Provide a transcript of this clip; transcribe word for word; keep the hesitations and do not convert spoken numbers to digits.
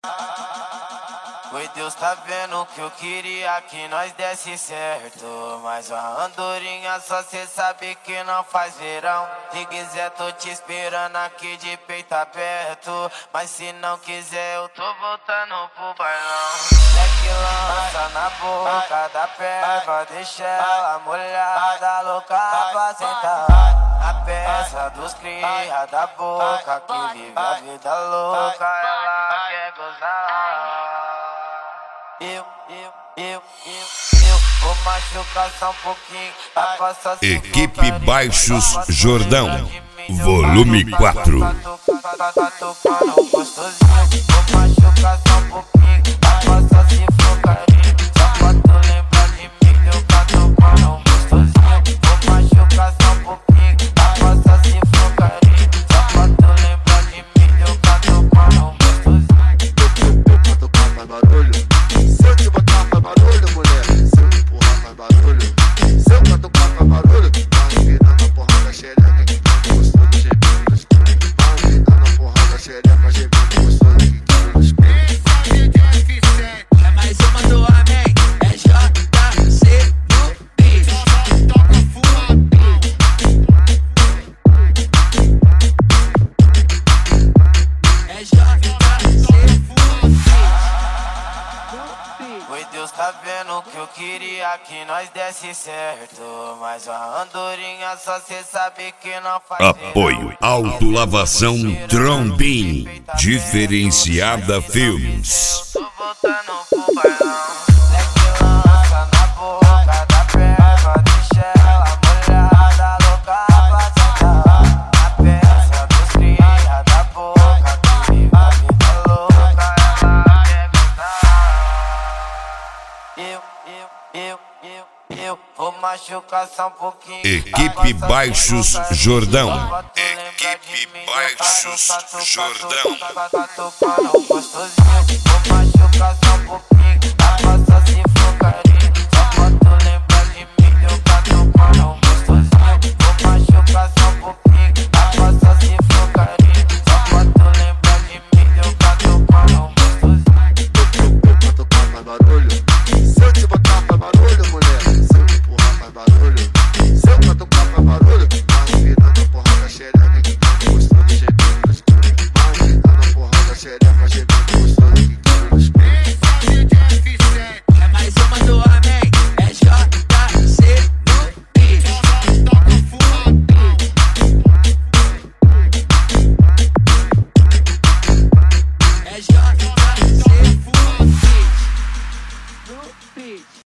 Oi, Deus tá vendo que eu queria que nós desse certo, mas uma andorinha só cê sabe que não faz verão. Se quiser tô te esperando aqui de peito aberto, mas se não quiser eu tô voltando pro bailão. É que lança na boca da perna, deixa ela molhada, louca pra sentar. A peça dos cria da boca que vive a vida louca, ela quer gozar. Eu, eu, eu, eu, eu vou machucar só um pouquinho. Equipe Baixos Jordão, volume quatro. Tá tocando gostosinho, vou machucar só um pouquinho. Passa se for carinho, só pra tu lembrar de mim. Eu tá tocando gostosinho, vou machucar só um pouquinho. Passa se for carinho, só pra tu lembrar de mim. Eu tá tocando gostosinho. Eu pra tocar faz barulho. Se eu te botar faz barulho, mulher. Se eu te empurrar faz barulho. Se eu pra tocar faz barulho. Vai virando a porra da xereca que tá gostoso de jeito no escuro. Vai virando a porra da xereca, gemendo gostoso que tá no escuro. É mais uma do amém. É J C no beat. Toca fumadão. É J C no beat. Oi, Deus tá vendo que eu queria que nós desse certo, mas uma andorinha só cê sabe que não faz verão. Apoio Autolavação Trombin, Diferenciada Filmes. Tô voltando pro bailão. É que lança na boca da perna, deixa ela molhada, louca pra sentar. A peça dos cria da boca que vive a vida louca, ela quer gozar. Eu, eu, eu, eu, eu vou machucar só um pouquinho. Equipe Baixos Jordão. Equipe Baixos Jordão. Tá tocando gostosinho, vou machucar só um pouquinho. Passa se for carinho, só pra tu lembrar de mim. Eu tá tocando gostosinho, vou machucar só um pouquinho. Passa se for carinho, só pra tu lembrar de mim. Eu tá tocando gostosinho. Eu pra tocar faz barulho. Se eu te botar faz barulho, mulher. Se eu te empurrar faz barulho. Se eu pra tocar faz barulho. Vai virando a porra da xereca que tá gostoso de jeito no escuro. Vai virando a porra da xereca, gemendo gostoso.